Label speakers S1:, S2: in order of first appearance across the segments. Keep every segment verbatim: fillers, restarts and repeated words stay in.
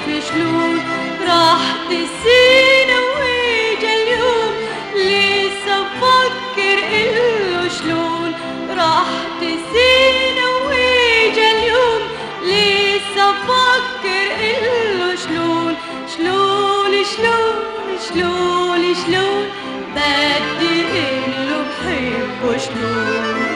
S1: شلون راح تسينا ويجا اليوم لسه بفكر إله شلون راح تسينا ويجا اليوم لسه بفكر إله شلون شلون شلون شلون شلون بدي إله بحبه شلون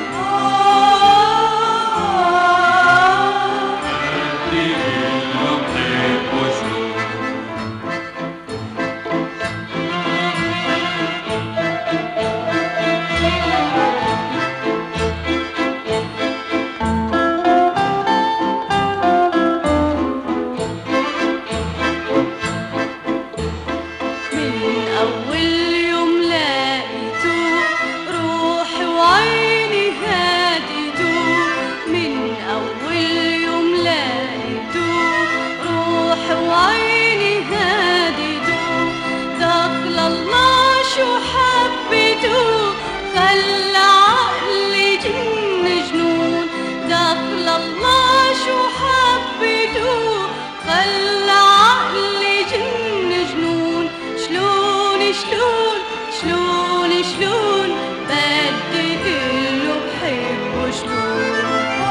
S1: شلون شلون بدي إله بحبه شلون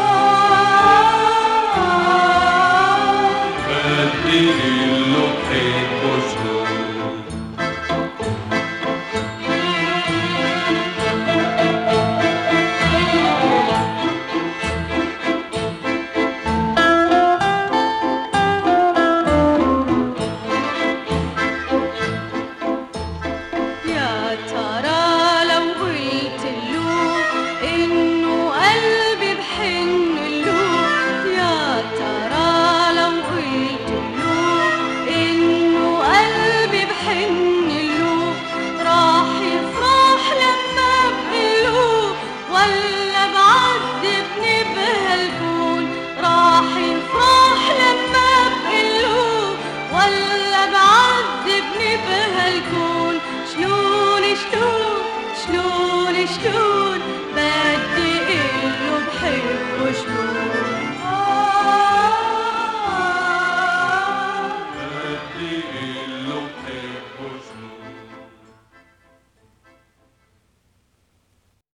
S2: بدي إله بحبه شلون
S1: شلون شلون شلون